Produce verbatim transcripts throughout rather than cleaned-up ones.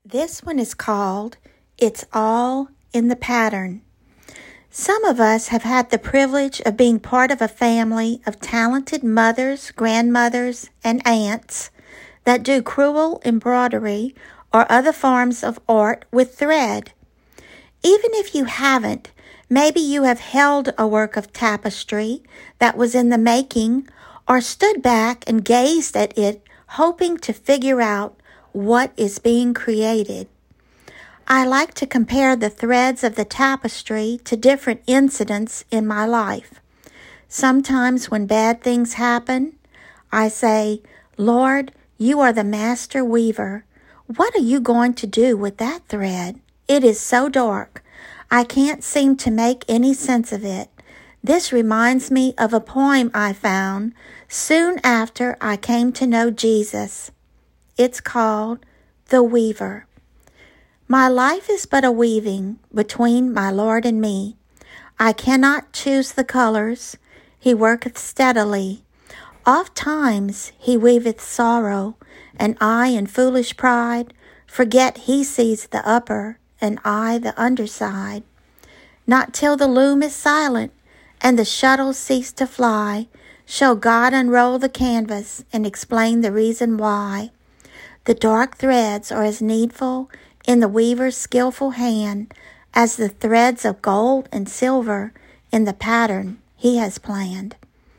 This one is called It's All in the Pattern. Some of us have had the privilege of being part of a family of talented mothers, grandmothers, and aunts that do crewel embroidery or other forms of art with thread. Even if you haven't, maybe you have held a work of tapestry that was in the making or stood back and gazed at it, hoping to figure out what is being created. I like to compare the threads of the tapestry to different incidents in my life. Sometimes when bad things happen, I say, Lord, you are the master weaver. What are you going to do with that thread? It is so dark. I can't seem to make any sense of it. This reminds me of a poem I found soon after I came to know Jesus. It's called The Weaver. My life is but a weaving between my Lord and me. I cannot choose the colors. He worketh steadily. Oft times he weaveth sorrow, and I in foolish pride forget he sees the upper and I the underside. Not till the loom is silent and the shuttles cease to fly shall God unroll the canvas and explain the reason why. The dark threads are as needful in the weaver's skillful hand as the threads of gold and silver in the pattern he has planned.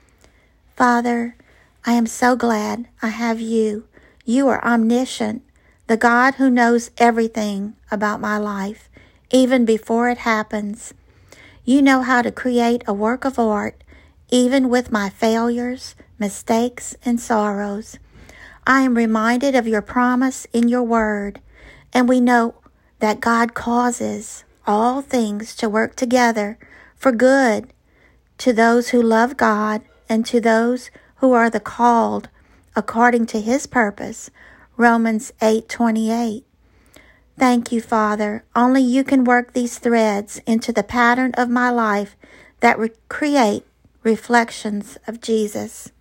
Father, I am so glad I have you. You are omniscient, the God who knows everything about my life, even before it happens. You know how to create a work of art, even with my failures, mistakes, and sorrows. I am reminded of your promise in your word, and we know that God causes all things to work together for good to those who love God and to those who are the called according to his purpose. Romans eight twenty-eight. Thank you, Father. Only you can work these threads into the pattern of my life that re- create reflections of Jesus.